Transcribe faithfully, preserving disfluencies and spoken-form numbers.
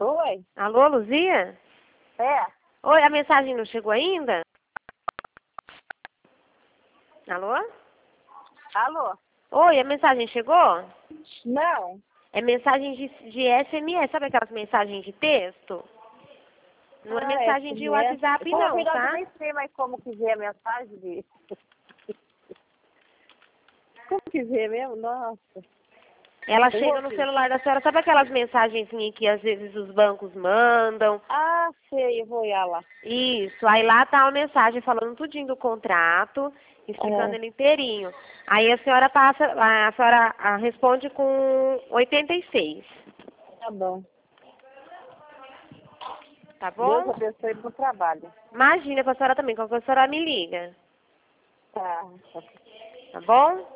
Oi? Alô, Luzia? É? Oi, a mensagem não chegou ainda? Alô? Alô? Oi, a mensagem chegou? Não. É mensagem de, de S M S, sabe aquelas mensagens de texto? Não é Ah, mensagem de S M S. WhatsApp Pô, na não, verdade, eu tá? nem sei mais como que vê a mensagem de... Como que vê mesmo? Nossa. Ela Eu chega vou no ver. celular da senhora, sabe aquelas mensagenzinhas que às vezes os bancos mandam? Ah, sei, eu vou olhar lá. Isso, aí lá tá a mensagem falando tudinho do contrato, explicando É, ele inteirinho. Aí a senhora passa, a senhora ah, responde com oitenta e seis, tá bom. tá Deus bom? abençoe pro trabalho. Imagina pra senhora também, qualquer coisa a senhora me liga, Tá. tá bom?